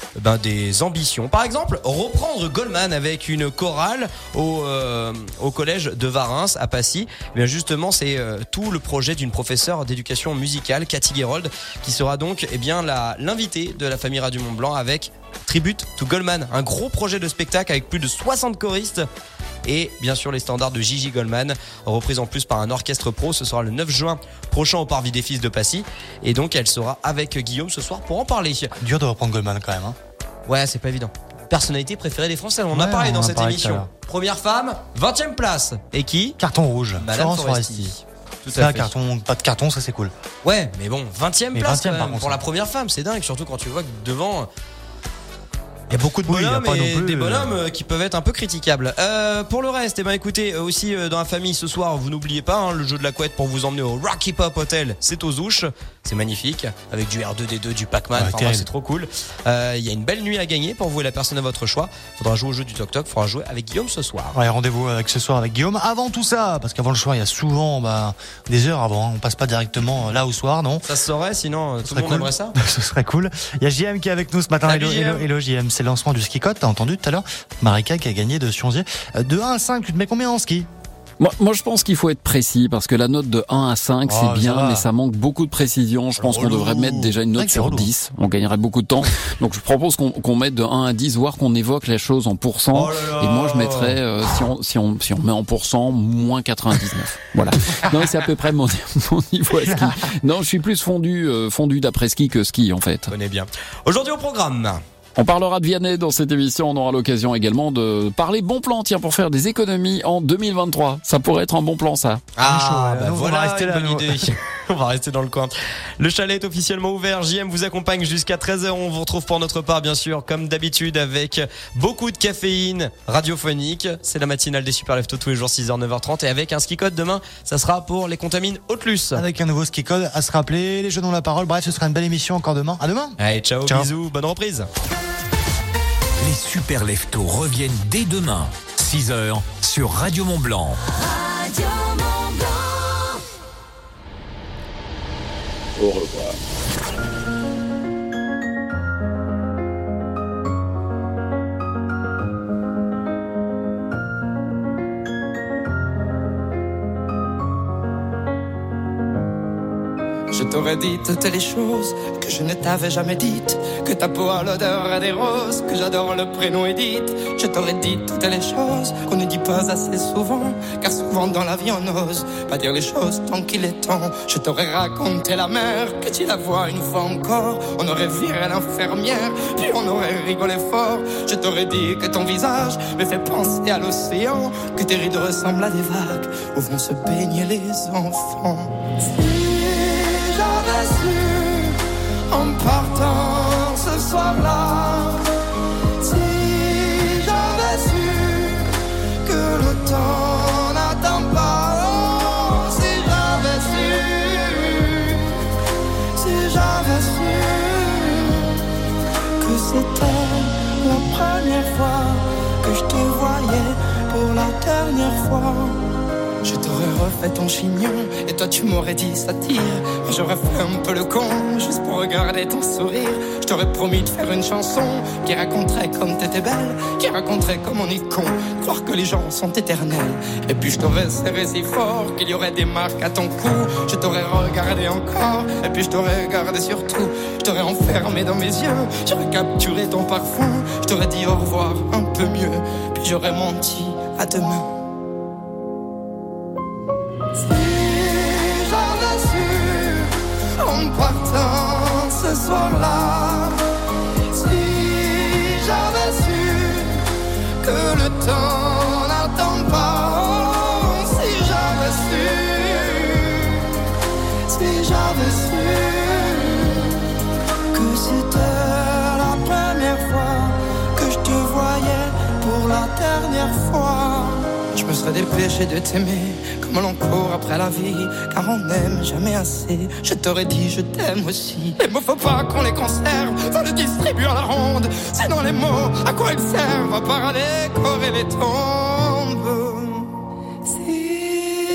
des ambitions. Par exemple, reprendre Goldman avec une chorale au collège de Varins à Passy. Eh bien justement, c'est tout le projet d'une professeure d'éducation musicale, Cathy Gerold, qui sera donc l'invitée de la famille Radio Mont-Blanc avec Tribute to Goldman, un gros projet de spectacle avec plus de 60 choristes. Et bien sûr les standards de Gigi Goldman, reprise en plus par un orchestre pro. Ce sera le 9 juin prochain au Parvis des Fils de Passy. Et donc elle sera avec Guillaume ce soir pour en parler. Dur de reprendre Goldman quand même. Ouais, c'est pas évident. Personnalité préférée des Français, on en a parlé dans cette émission. Première femme, 20e place. Et qui? Carton rouge, Madame Foresti. Tout à fait. Pas de carton, ça c'est cool. Ouais, mais bon, 20e place 20e, quand même, pour la première femme, c'est dingue. Surtout quand tu vois que devant... Il y a beaucoup de bonhommes des bonhommes qui peuvent être un peu critiquables. Pour le reste, écoutez, aussi dans la famille ce soir, vous n'oubliez pas le jeu de la couette pour vous emmener au Rocky Pop Hotel. C'est aux Ouches, c'est magnifique, avec du R2D2, du Pac-Man, c'est trop cool. Il y a une belle nuit à gagner pour vous et la personne de votre choix. Faudra jouer au jeu du Toc Toc, faudra jouer avec Guillaume ce soir. Ouais, rendez-vous ce soir avec Guillaume. Avant tout ça, parce qu'avant le soir, il y a souvent des heures avant. On passe pas directement là au soir, non? Ça se saurait, sinon tout le monde aimerait ça. Ce serait cool. Il y a JM qui est avec nous ce matin. Hello JM, c'est le lancement du ski cote, t'as entendu tout à l'heure. Marika qui a gagné de Sionzier. De 1 à 5, tu te mets combien en ski? Moi, je pense qu'il faut être précis parce que la note de 1 à 5, c'est bien, mais ça manque beaucoup de précision. Je pense qu'on devrait mettre déjà une note sur 10. On gagnerait beaucoup de temps. Donc, je propose qu'on mette de 1 à 10, voire qu'on évoque la chose en pourcent. Et moi, je mettrais, si on met en pourcent, moins 99. Voilà. Non, c'est à peu près mon niveau à ski. Non, je suis plus fondu d'après ski que ski, en fait. Je connais bien. Aujourd'hui au programme. On parlera de Vianney dans cette émission. On aura l'occasion également de parler bon plan, pour faire des économies en 2023. Ça pourrait être un bon plan, ça. Voilà, rester une bonne idée. On va rester dans le coin. Le chalet est officiellement ouvert. JM vous accompagne jusqu'à 13h. On vous retrouve pour notre part, bien sûr, comme d'habitude, avec beaucoup de caféine radiophonique. C'est la matinale des Super Leftos tous les jours, 6h, 9h30. Et avec un ski code demain, ça sera pour les contamines Hautelus. Avec un nouveau ski code à se rappeler, les jeux dont la parole. Bref, ce sera une belle émission encore demain. À demain. Allez, ciao. Bisous, bonne reprise. Les Super Leftos reviennent dès demain, 6h, sur Radio Mont-Blanc. Radio Mont-Blanc. Au revoir. Je t'aurais dit toutes les choses que je ne t'avais jamais dites, que ta peau a l'odeur des roses, que j'adore le prénom Edith. Je t'aurais dit toutes les choses qu'on ne dit pas assez souvent, car souvent dans la vie on n'ose pas dire les choses tant qu'il est temps. Je t'aurais raconté la mer, que tu la vois une fois encore. On aurait viré l'infirmière, puis on aurait rigolé fort. Je t'aurais dit que ton visage me fait penser à l'océan, que tes rides ressemblent à des vagues où vont se baigner les enfants. J'avais su en partant ce soir-là, si j'avais su que le temps n'attend pas, oh, si j'avais su que c'était la première fois que je te voyais pour la dernière fois, je te t'aurais refait ton chignon. Et toi tu m'aurais dit ça tire. J'aurais fait un peu le con, juste pour regarder ton sourire. Je t'aurais promis de faire une chanson qui raconterait comme t'étais belle, qui raconterait comme on est con, croire que les gens sont éternels. Et puis je t'aurais serré si fort qu'il y aurait des marques à ton cou. Je t'aurais regardé encore, et puis je t'aurais regardé surtout. Je t'aurais enfermé dans mes yeux, j'aurais capturé ton parfum. Je t'aurais dit au revoir un peu mieux, puis j'aurais menti à demain. Si j'avais su en partant ce soir-là, si j'avais su que le temps n'attend pas, si j'avais su que c'était la première fois que je te voyais pour la dernière fois, je me serais dépêché de t'aimer comme l'on court après la vie, car on n'aime jamais assez. Je t'aurais dit je t'aime aussi. Les mots faut pas qu'on les conserve, faut les distribuer à la ronde. Sinon les mots, à quoi ils servent? À part à décorer les tombes. Si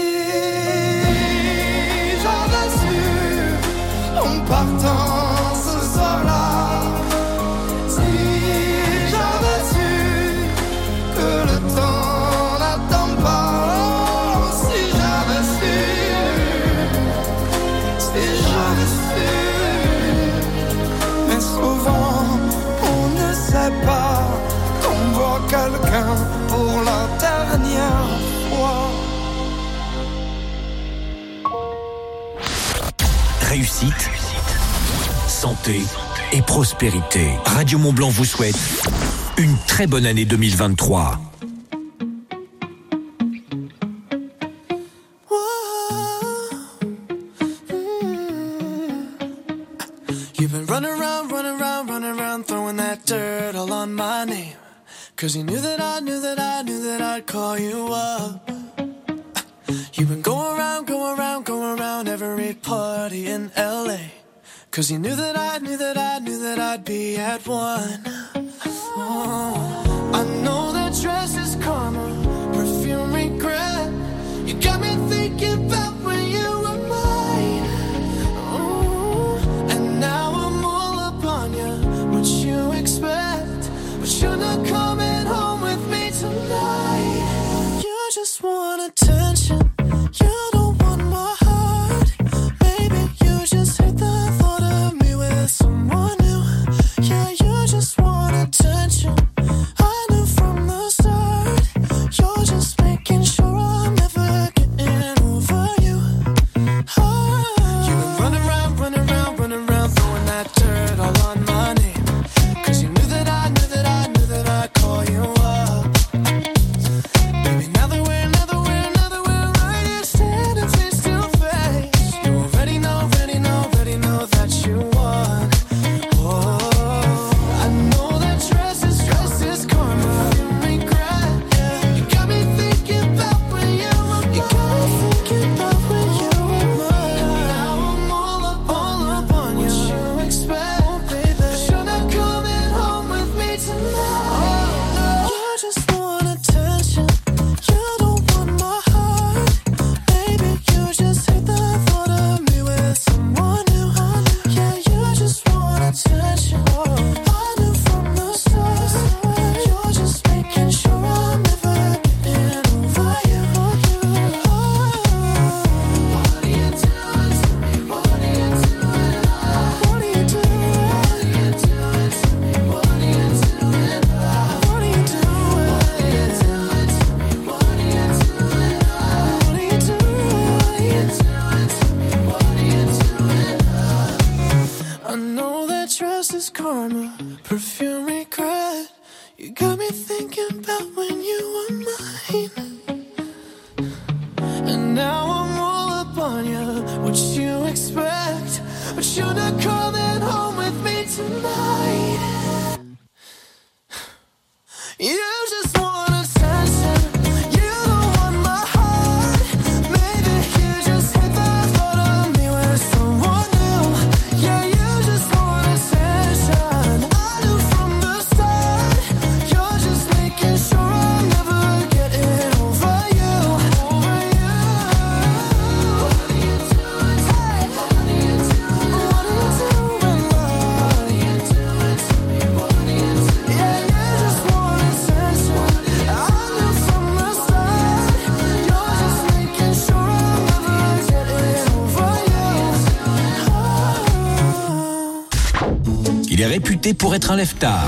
j'avais su en partant ce soir-là, si j'avais su que le temps n'attend pas, mais souvent on ne sait pas qu'on voit quelqu'un pour la dernière fois. Réussite, santé et prospérité. Radio Mont-Blanc vous souhaite une très bonne année 2023. Cause you knew that I'd call you up. You've been going around every party in LA. Cause you knew that I'd be at one. Oh, I know that dress is karma, perfume regret. You got me thinking about when you were mine. Oh, and now I'm all up on you, what you expect. But you're not coming home with me tonight. You just want attention, you don't want my heart. Maybe you just hate the thought of me with someone new. Yeah, you just want attention, I knew from the start. You're just making sure I'm never getting over you. Oh. You've been running around, throwing that dirt all on my name. Cause you knew that I'd call you up. Baby, now that we're right here standing face to face, you already know that you won. Oh, I know that dress is karma, regret. Yeah. You got me thinking about when you were mine. Now I'm all up on you. What you expect, oh, baby? But you're not coming home with me tonight. You just want attention, you don't want my heart. Maybe you just hate the thought of me with someone new. Yeah, you just want attention, I knew from the start. You're just making sure I'm never getting over you. What are you doing to me? What are you doing? What are you doing? What are you doing to me? What are you doing? What are you doing? What are you doing to me? What are you doing? I know that dress is karma, perfume regret. You got me thinking about when you were mine. And now I'm all up on you, what you expect. But you're not coming home with me tonight. You just want attention, you don't want my heart. Maybe you just hate the thought of me with someone new. Yeah, you just want attention, I knew from the start. You're just making sure I'm never getting over you. Il est réputé pour être un lève-tard.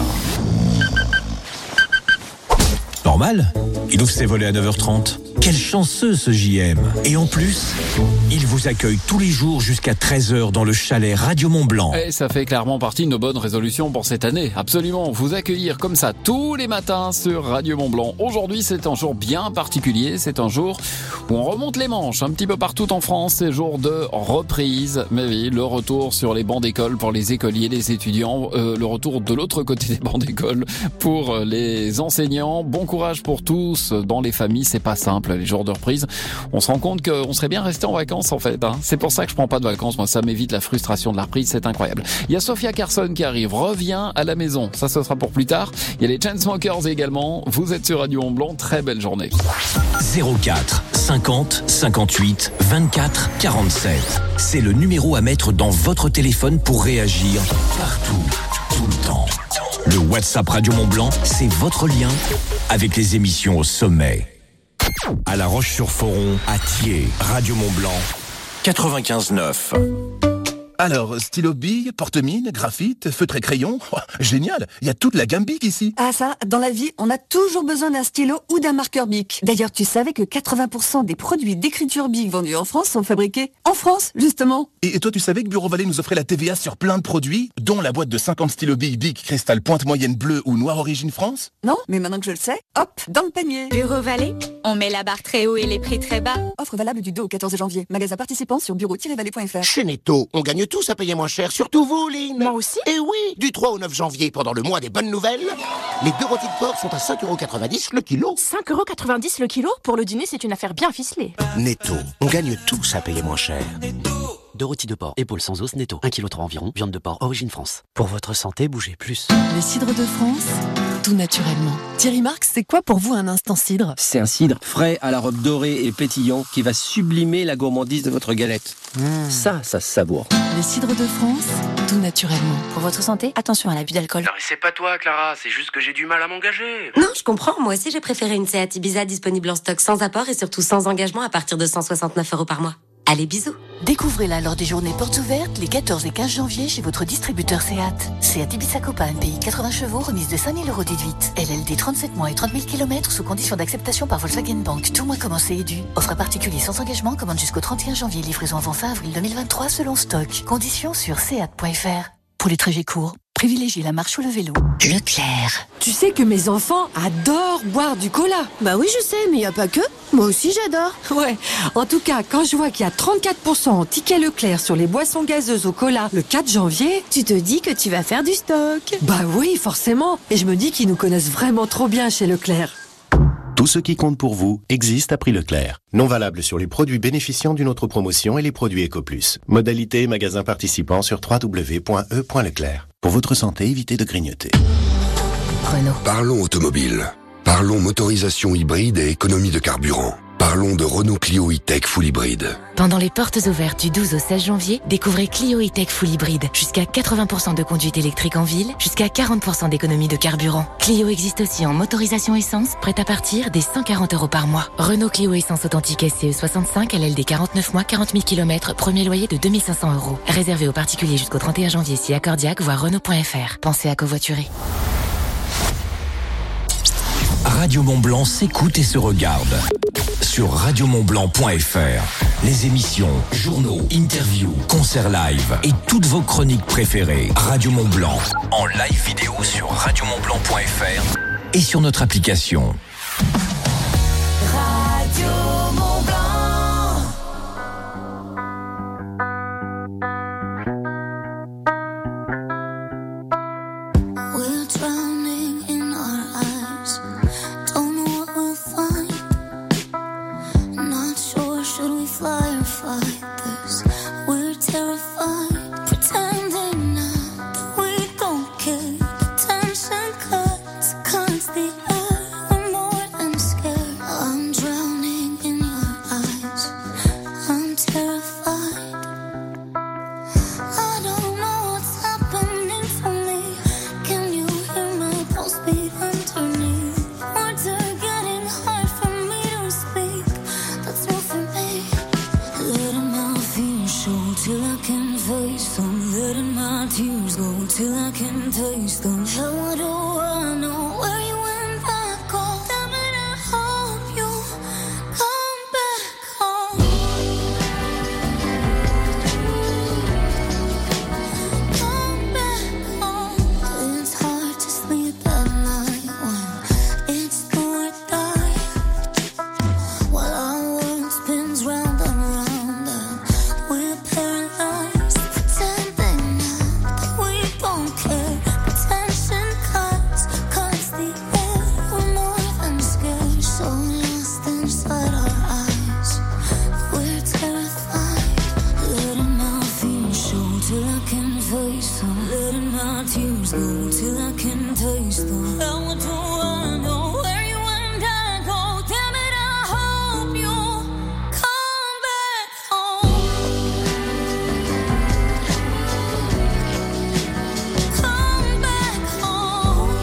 Normal, il ouvre ses volets à 9h30. Quel chanceux ce JM. Et en plus, il vous accueille tous les jours jusqu'à 13h dans le chalet Radio Mont-Blanc. Et ça fait clairement partie de nos bonnes résolutions pour cette année. Absolument, vous accueillir comme ça tous les matins sur Radio Mont-Blanc. Aujourd'hui, c'est un jour bien particulier. C'est un jour où on remonte les manches un petit peu partout en France. C'est jour de reprise. Mais oui, le retour sur les bancs d'école pour les écoliers, les étudiants. Le retour de l'autre côté des bancs d'école pour les enseignants. Bon courage pour tous. Dans les familles, c'est pas simple. Les jours de reprise, on se rend compte qu'on serait bien resté en vacances en fait. C'est pour ça que je prends pas de vacances. Moi, ça m'évite la frustration de la reprise. C'est incroyable. Il y a Sophia Carson qui arrive. Reviens à la maison. Ça, ce sera pour plus tard. Il y a les Chainsmokers également. Vous êtes sur Radio Mont-Blanc. Très belle journée. 04 50 58 24 47. C'est le numéro à mettre dans votre téléphone pour réagir partout, tout le temps. Le WhatsApp Radio Mont-Blanc, c'est votre lien avec les émissions au sommet. À La Roche-sur-Foron, à Thiers, Radio Mont-Blanc, 95.9. Alors, stylo bille, porte-mine, graphite, feutre et crayon, oh, génial, il y a toute la gamme Bic ici. Ah ça, dans la vie, on a toujours besoin d'un stylo ou d'un marqueur Bic. D'ailleurs, tu savais que 80% des produits d'écriture Bic vendus en France sont fabriqués en France, justement. Et toi, tu savais que Bureau Vallée nous offrait la TVA sur plein de produits, dont la boîte de 50 stylos billes Bic cristal pointe moyenne bleue ou noire origine France? Non, mais maintenant que je le sais, hop, dans le panier. Bureau Vallée, on met la barre très haut et les prix très bas. Offre valable du 2 au 14 janvier. Magasin participant sur bureau-vallée.fr. Chez Netto, on gagne tous à payer moins cher, surtout vous, Lynn. Moi aussi. Et oui, du 3 au 9 janvier, pendant le mois des bonnes nouvelles, les 2 rôtis de porc sont à 5,90€ le kilo. 5,90€ le kilo? Pour le dîner, c'est une affaire bien ficelée. Netto, on gagne tous à payer moins cher. 2 rôtis de porc, épaule sans os, Netto. 1,3 kg environ, viande de porc, origine France. Pour votre santé, bougez plus. Les cidres de France, tout naturellement. Thierry Marx, c'est quoi pour vous un instant cidre? C'est un cidre frais à la robe dorée et pétillant qui va sublimer la gourmandise de votre galette. Ça se savoure. Les cidres de France, tout naturellement. Pour votre santé, attention à l'abus d'alcool. Non mais c'est pas toi, Clara, c'est juste que j'ai du mal à m'engager. Non, je comprends. Moi aussi, j'ai préféré une Seat Ibiza disponible en stock sans apport et surtout sans engagement à partir de 169€ par mois. Allez, bisous. Découvrez-la lors des journées portes ouvertes les 14 et 15 janvier chez votre distributeur Seat. Seat Ibiza Copa, MPI 80 chevaux, remise de 5 000 € déduite. LLD 37 mois et 30 000 km sous condition d'acceptation par Volkswagen Bank. Tout mois commencé et dû. Offre particulier sans engagement, commande jusqu'au 31 janvier. Livraison avant fin avril 2023 selon stock. Conditions sur seat.fr. Pour les trajets courts, privilégiez la marche ou le vélo. Leclerc. Tu sais que mes enfants adorent boire du cola. Bah oui, je sais, mais y a pas que. Moi aussi, j'adore. Ouais. En tout cas, quand je vois qu'il y a 34% en ticket Leclerc sur les boissons gazeuses au cola le 4 janvier... Tu te dis que tu vas faire du stock. Bah oui, forcément. Et je me dis qu'ils nous connaissent vraiment trop bien chez Leclerc. Tout ce qui compte pour vous existe à prix Leclerc. Non valable sur les produits bénéficiant d'une autre promotion et les produits EcoPlus. Modalité magasin participant sur www.e.leclerc. Pour votre santé, évitez de grignoter. Renault. Parlons automobile. Parlons motorisation hybride et économie de carburant. Parlons de Renault Clio E-Tech Full Hybride. Pendant les portes ouvertes du 12 au 16 janvier, découvrez Clio E-Tech Full Hybride. Jusqu'à 80% de conduite électrique en ville, jusqu'à 40% d'économie de carburant. Clio existe aussi en motorisation essence, prête à partir des 140€ par mois. Renault Clio Essence Authentique SCE 65, LLD 49 mois, 40 000 km, premier loyer de 2 500€. Réservé aux particuliers jusqu'au 31 janvier si accordiaque, voire Renault.fr. Pensez à covoiturer. Radio Mont-Blanc s'écoute et se regarde sur radiomontblanc.fr. Les émissions, journaux, interviews, concerts live et toutes vos chroniques préférées. Radio Mont-Blanc en live vidéo sur radiomontblanc.fr et sur notre application. Radio Mont-Blanc. We're drowning in our eyes. Don't know what we'll find. Not sure should we fly or fight this. We're terrified, pretending now that we don't care. Tension cuts the air. We're more than taste them. How do I know where you went back home? Tell me I hope you come back home. Come back home. It's hard to sleep at night when it's do or die. While our world spins round and round and we're paralyzed, pretending that we don't care. Attention cuts the air. We're more than scared, so lost inside our eyes. We're terrified, letting our fears show till I can face them. Letting my tears go till I can taste them. How do I know where you and I go? Damn it, I hope you come back home. Come back home.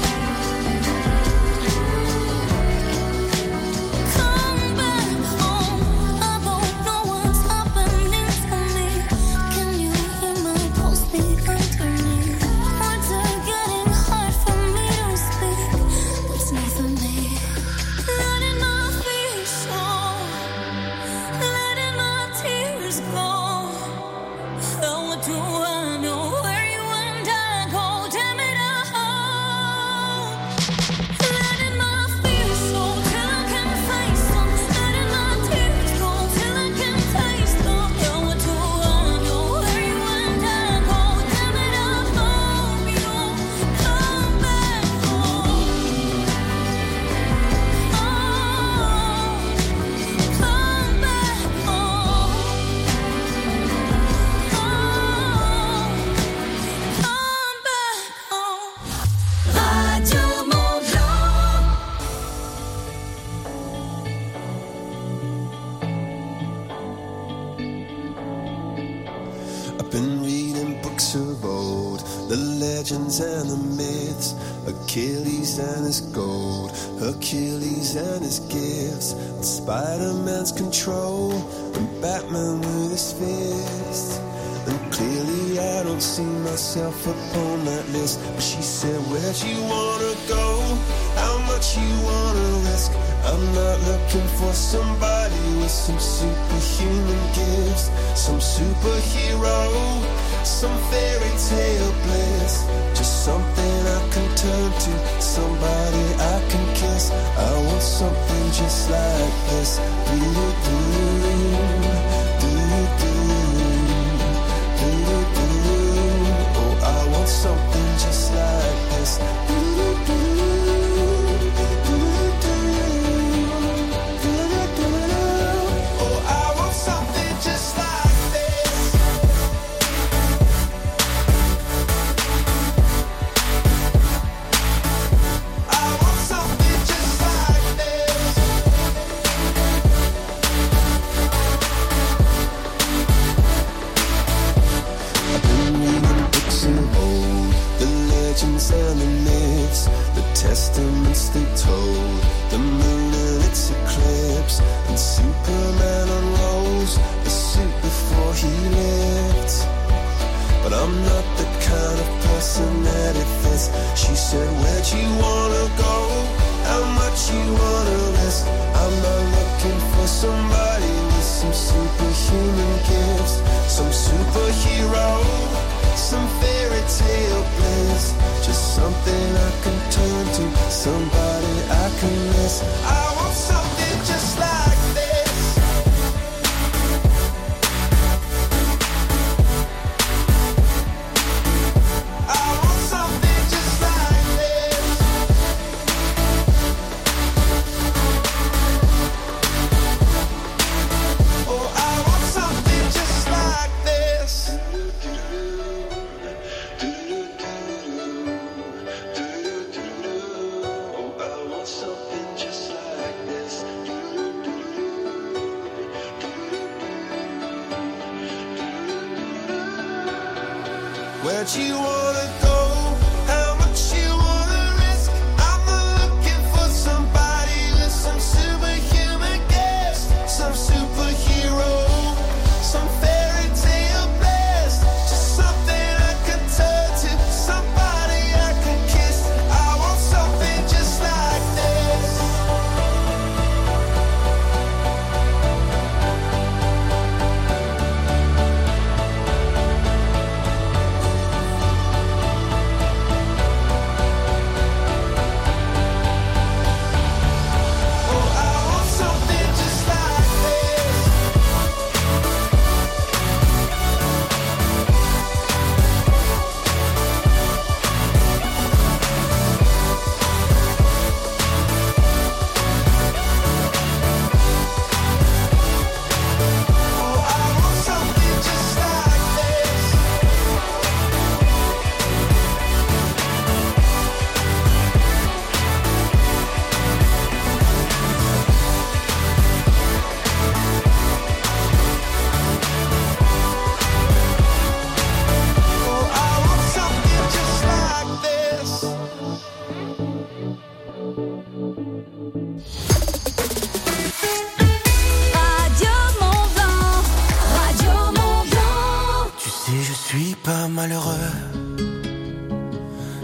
Come back home. I don't know what's happening to me. Can you hear my pulse beat underneath? Words are getting hard for me to speak. It's not for me. Letting my fears show, letting my tears go. How do I know where you and I go? Damn it, I hope. Letting my fears show till I can face them. Letting my tears go till I can taste them. How do I know where you and I go? Damn it, I hope you come back home. Come back home. Come back home. Radio Mont Blanc. I've been reading books of old, the legends and the myths, Achilles and his gold, Hercules and his gifts, and Spider-Man's control, and Batman with his fist. And clearly I don't see myself upon that list. But she said, where'd you wanna go? How much you wanna risk? I'm not looking for somebody with some superhuman gifts, some superhero, some fairy tale bliss. Just something I can turn to, somebody I can kiss. I want something just like this. Oh, I want something just like this. Oh, I want something just like this. I want something just like this. I've been reading books of old, the legends and the myths, the testaments they told, the moon and its eclipse, and Superman unrolls the suit before he lived. But I'm not the kind of person that it fits. She said, where'd you wanna go? How much you wanna risk? I'm not looking for somebody with some superhuman gifts, some superhero, some fairy tale bliss. Just something I can turn to, somebody I can miss. I want something just like this. I want something just like this. Oh, I want something just like this. Oh, I want something just like this. Where'd you wanna go? How much you wanna risk? I'm not looking for somebody with some superhuman gifts, some superhero, some fairy tale bliss. Just something I can turn to, somebody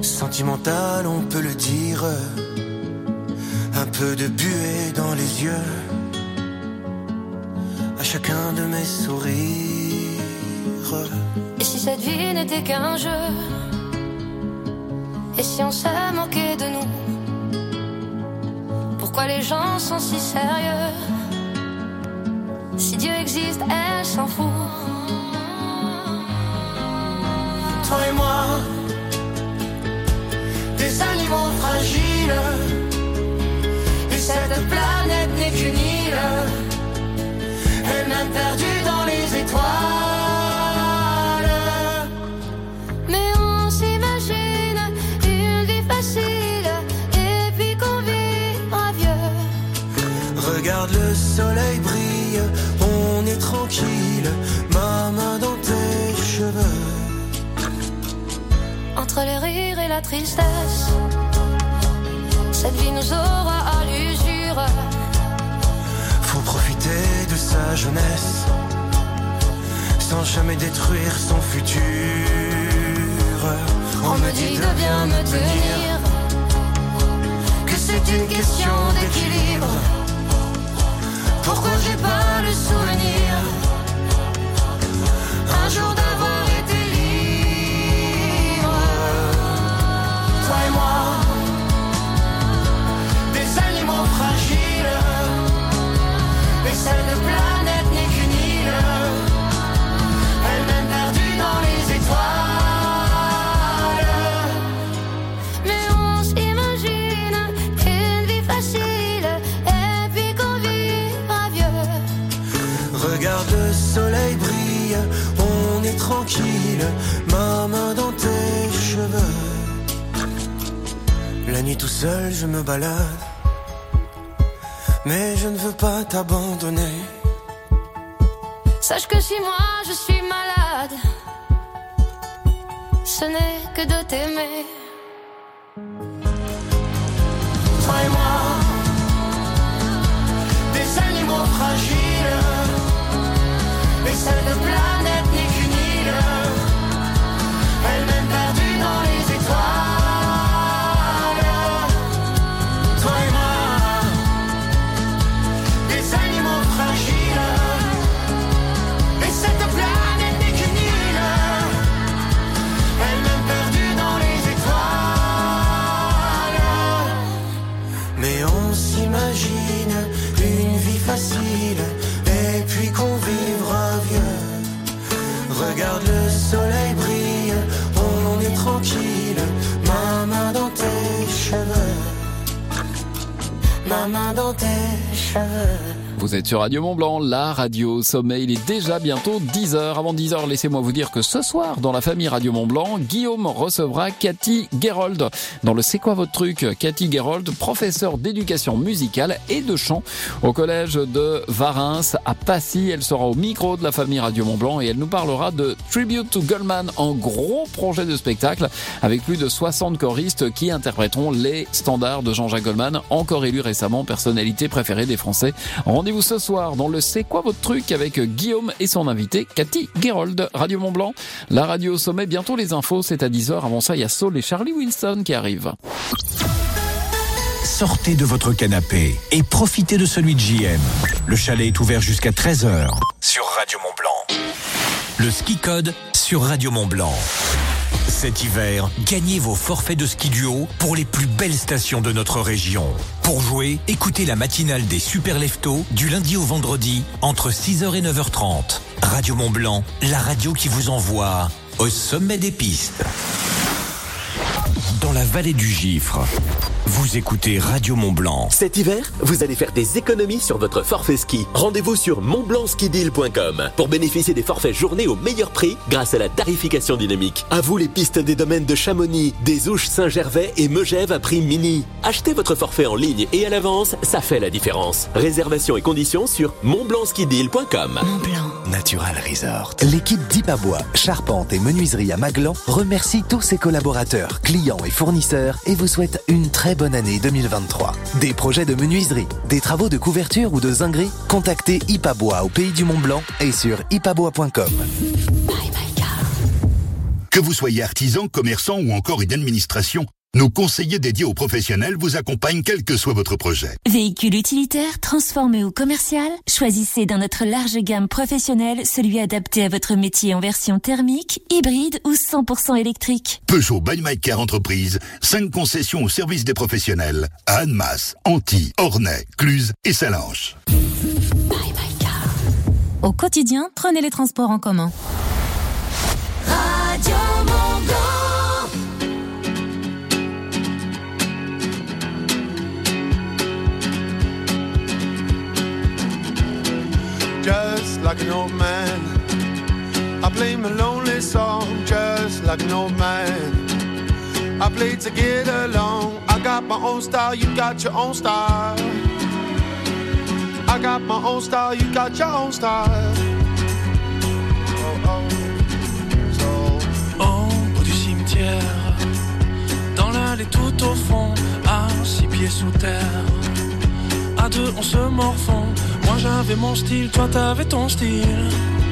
Sentimental, on peut le dire. Un peu de buée dans les yeux. À chacun de mes sourires. Et si cette vie n'était qu'un jeu? Et si on se moquait de nous? Pourquoi les gens sont si sérieux? Si Dieu existe, elle s'en fout. Toi et moi, des animaux fragiles. Et cette planète n'est qu'une île, elle-même perdue dans les étoiles. Mais on s'imagine une vie facile, et puis qu'on vivra vieux. Regarde le soleil brille, on est tranquille. Ma main dans tes cheveux. Entre les rires et la tristesse, cette vie nous aura à l'usure. Faut profiter de sa jeunesse, sans jamais détruire son futur. On me dit de bien me tenir, que c'est une question d'équilibre. Pourquoi j'ai pas le souvenir un jour d'avoir été libre? Toi et moi, des animaux fragiles, mais cette planète n'est qu'une île, elle-même perdue dans les étoiles. mais on s'imagine une vie facile, et puis qu'on vivra vieux. Regarde le soleil brille, on est tranquille. Ma main dans tes cheveux. La nuit tout seul je me balade, mais je ne veux pas t'abandonner. Sache que si moi je suis malade, ce n'est que de t'aimer. Toi et moi, des animaux fragiles, mais cette planète n'est qu'une île, elle-même perdue dans les étoiles. Toi et moi, des animaux fragiles, mais cette planète n'est qu'une île, elle-même perdue dans les étoiles. Mais on s'imagine une vie facile, et puis qu'on vivra vieux. Regarde le soleil brille, on est tranquille. Ma main dans tes cheveux, ma main dans tes cheveux. Vous êtes sur Radio Mont-Blanc, la radio sommet. Il est déjà bientôt 10h. Avant 10h, laissez-moi vous dire que ce soir, dans la famille Radio Mont-Blanc, Guillaume recevra Cathy Gerold. Dans le C'est quoi votre truc? Cathy Gerold, professeure d'éducation musicale et de chant au collège de Varins à Passy. Elle sera au micro de la famille Radio Mont-Blanc et elle nous parlera de Tribute to Goldman, un gros projet de spectacle avec plus de 60 choristes qui interpréteront les standards de Jean-Jacques Goldman, encore élu récemment personnalité préférée des Français. Rendez-vous ce soir dans le C'est quoi votre truc avec Guillaume et son invité Cathy Gerold. Radio Mont-Blanc, la radio au sommet. Bientôt les infos, c'est à 10h. Avant ça, il y a Saul et Charlie Winston qui arrivent. Sortez de votre canapé et profitez de celui de JM. Le chalet est ouvert jusqu'à 13h sur Radio Mont-Blanc. Le ski code sur Radio Mont-Blanc. Cet hiver, gagnez vos forfaits de ski duo pour les plus belles stations de notre région. Pour jouer, écoutez la matinale des Super Leftos du lundi au vendredi entre 6h et 9h30. Radio Mont-Blanc, la radio qui vous envoie au sommet des pistes. Dans la vallée du Gifre, vous écoutez Radio Mont-Blanc. Cet hiver, vous allez faire des économies sur votre forfait ski. Rendez-vous sur montblancskideal.com pour bénéficier des forfaits journée au meilleur prix grâce à la tarification dynamique. À vous les pistes des domaines de Chamonix, des Ouches, Saint-Gervais et Megève à prix mini. Achetez votre forfait en ligne et à l'avance, ça fait la différence. Réservation et conditions sur montblancskideal.com. Montblanc Natural Resort. L'équipe d'Ipabois, charpente et menuiserie à Maglan remercie tous ses collaborateurs, clients et fournisseurs et vous souhaite une très bonne année 2023. Des projets de menuiserie, des travaux de couverture ou de zinguerie, contactez Ipabois au Pays du Mont-Blanc et sur ipabois.com. Que vous soyez artisan, commerçant ou encore une administration, nos conseillers dédiés aux professionnels vous accompagnent quel que soit votre projet. Véhicule utilitaire, transformé ou commercial, choisissez dans notre large gamme professionnelle celui adapté à votre métier en version thermique, hybride ou 100% électrique. Peugeot by My Car Entreprise, 5 concessions au service des professionnels à Annemasse, Antilles, Ornay, Cluse et Salanches. Au quotidien, prenez les transports en commun. Radio Mont-Blanc. Just like an old man, I play my lonely song. Just like an old man, I play to get along. I got my own style, you got your own style. I got my own style, you got your own style. Au bout du cimetière, dans l'allée tout au fond, à 6 pieds sous terre. À 2 on se morfond. Moi j'avais mon style, toi t'avais ton style.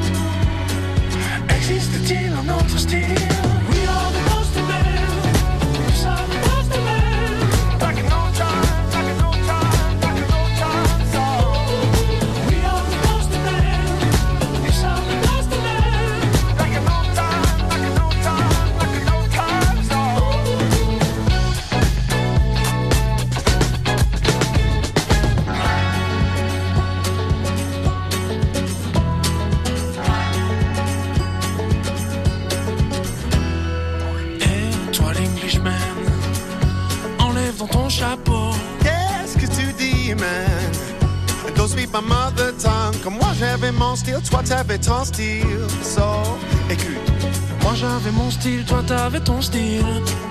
Existe-t-il un autre style? We are the Ghost Men. We are the Ghost Men. Back in old times, back in old times, back in old times. Oh. We are the Ghost Men. We are the Ghost Men. Back in old times, back in old times, back in old times. Oh. Dans ton chapeau. Qu'est-ce que tu dis, man? Don't speak my mother tongue. Comme moi j'avais mon style, toi t'avais ton style. So, écoute. Moi j'avais mon style, toi t'avais ton style.